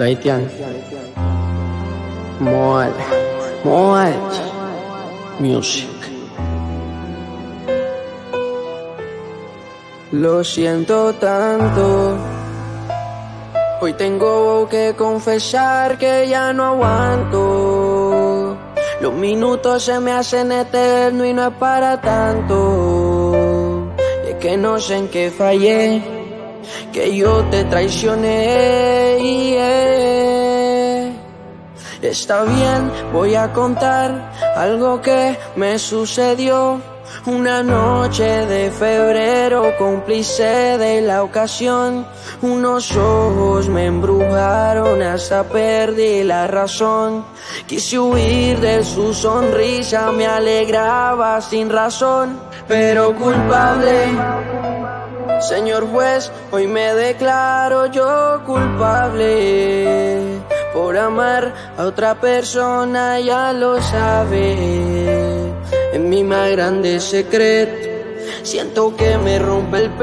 Gaitian. Moal. Moal. Music. Lo siento tanto. Hoy tengo que confesar que ya no aguanto. Los minutos se me hacen eternos y no es para tanto. Y es que no sé en qué fallé, que yo te traicioné. Está bien, voy a contar algo que me sucedió. Una noche de febrero, cómplice de la ocasión. Unos ojos me embrujaron, hasta perdí la razón. Quise huir de su sonrisa, me alegraba sin razón. Pero culpable, señor juez, hoy me declaro yo culpable. Por amar a otra persona, ya lo sabe. En mi más grande secreto, siento que me rompe el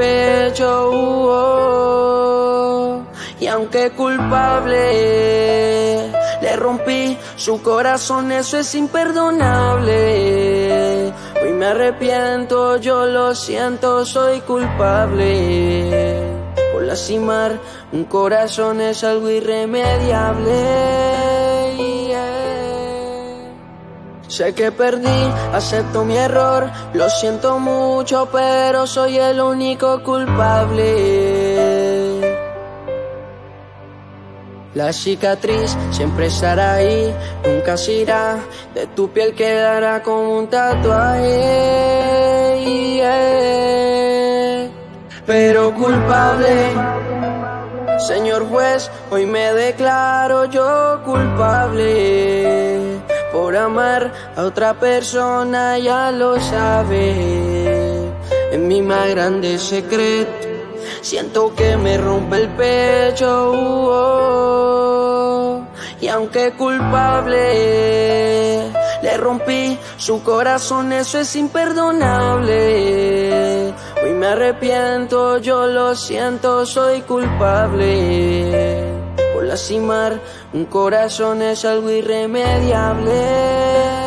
pecho. Y aunque culpable, le rompí su corazón, eso es imperdonable. Hoy me arrepiento, yo lo siento, soy culpable. Por lastimar un corazón es algo irremediable. Sé que perdí, acepto mi error, lo siento mucho, pero soy el único culpable. La cicatriz siempre estará ahí, nunca se irá, de tu piel quedará como un tatuaje. Pero culpable, señor juez, hoy me declaro yo culpable. Por amar a otra persona, ya lo sabe. En mi más grande secreto, siento que me rompe el pecho. Y aunque culpable, le rompí su corazón, eso es imperdonable. Hoy me arrepiento, yo lo siento, soy culpable. Por lastimar un corazón es algo irremediable.